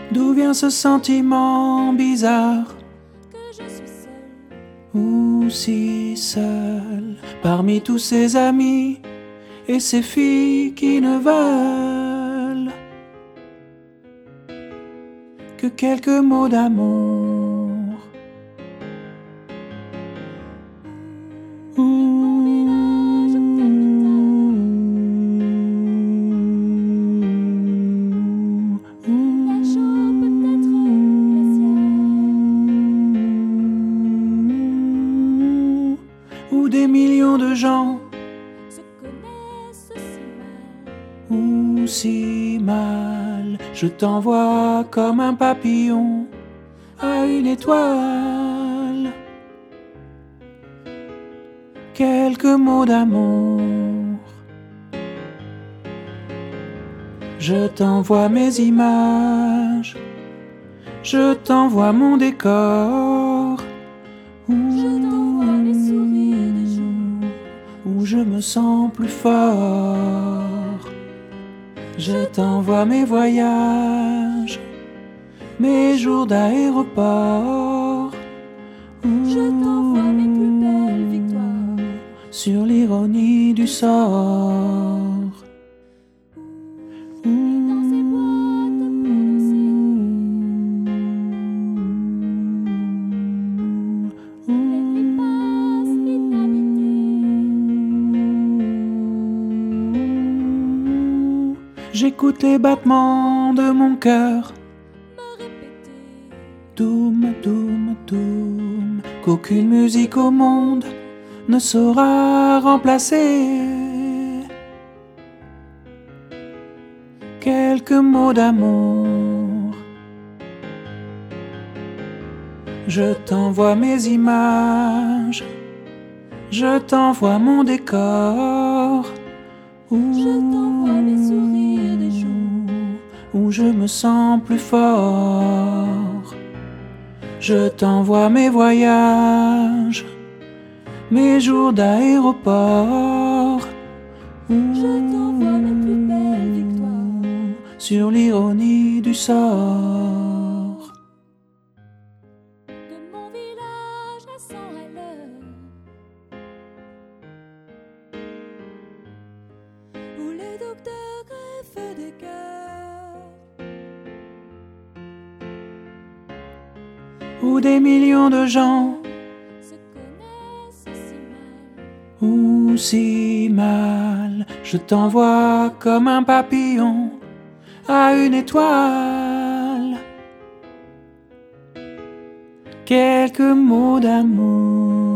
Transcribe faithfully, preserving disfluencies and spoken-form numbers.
D'où vient ce sentiment bizarre que je suis seule ou si seul parmi tous ces amis et ces filles qui ne veulent que quelques mots d'amour. Où des millions de gens se connaissent si mal. ou si mal, je t'envoie comme un papillon à une étoile quelques mots d'amour. Je t'envoie mes images, je t'envoie mon décor, Je t'envoie les sourires des jours où je me sens plus fort. Je t'envoie mes voyages, mes jours d'aéroport, Je t'envoie mes plus belles victoires sur l'ironie du sort. dans ces boîtes prononcées. Les nuits passent inhabitées. J'écoute les battements de mon cœur, Me répéter doum, doum, doum, qu'aucune musique au monde ne saura remplacer quelques mots d'amour. Je t'envoie mes images, je t'envoie mon décor, Je t'envoie mes sourires des jours où je me sens plus fort. Je t'envoie mes voyages, mes jours d'aéroport, Je t'envoie mes plus belles victoires sur l'ironie du sort. de mon village à cent à l'heure, où les docteurs greffent des cœurs. Où des millions de gens Se connaissent si mal. ou si mal, je t'envoie comme un papillon à une étoile quelques mots d'amour.